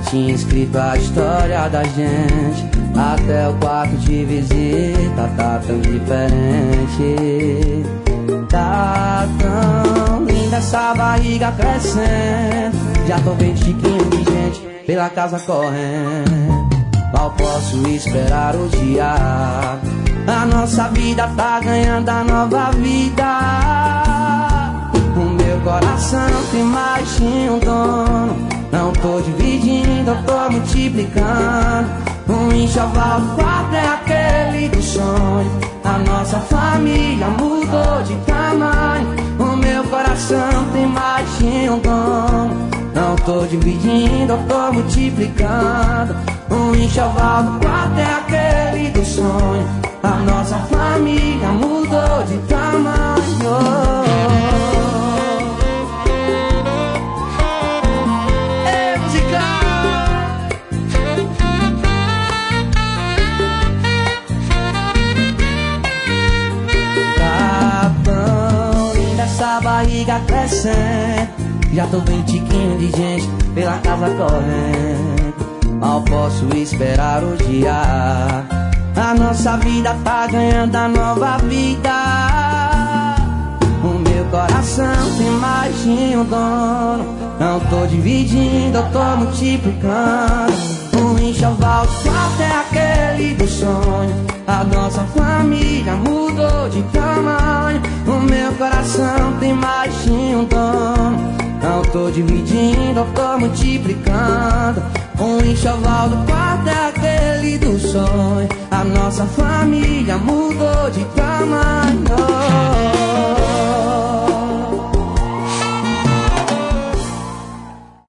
tinha escrito a história da gente. Até o quarto de visita tá tão diferente. Tá tão linda essa barriga crescendo. Já tô bem chiquinho de gente pela casa correndo. Mal posso esperar o dia. A nossa vida tá ganhando a nova vida. O meu coração tem mais de um dono. Não tô dividindo, eu tô multiplicando. Um enxoval do quarto é aquele do sonho. A nossa família mudou de tamanho. O meu coração tem mais de um dono. Não tô dividindo, eu tô multiplicando. Um enxoval do quarto é aquele do sonho. A nossa família mudou de tamanho. Essa barriga crescendo. Já tô bem tiquinho de gente pela casa correndo. Mal posso esperar o dia. A nossa vida tá ganhando a nova vida. O meu coração tem mais de um dono. Não tô dividindo, eu tô multiplicando. Um enxoval do quarto é aquele do sonho. A nossa família mudou de tamanho. O meu coração tem mais de um dono. Não tô dividindo, eu tô multiplicando. Um enxoval do quarto é aquele do sonho. A nossa família mudou de tamanho.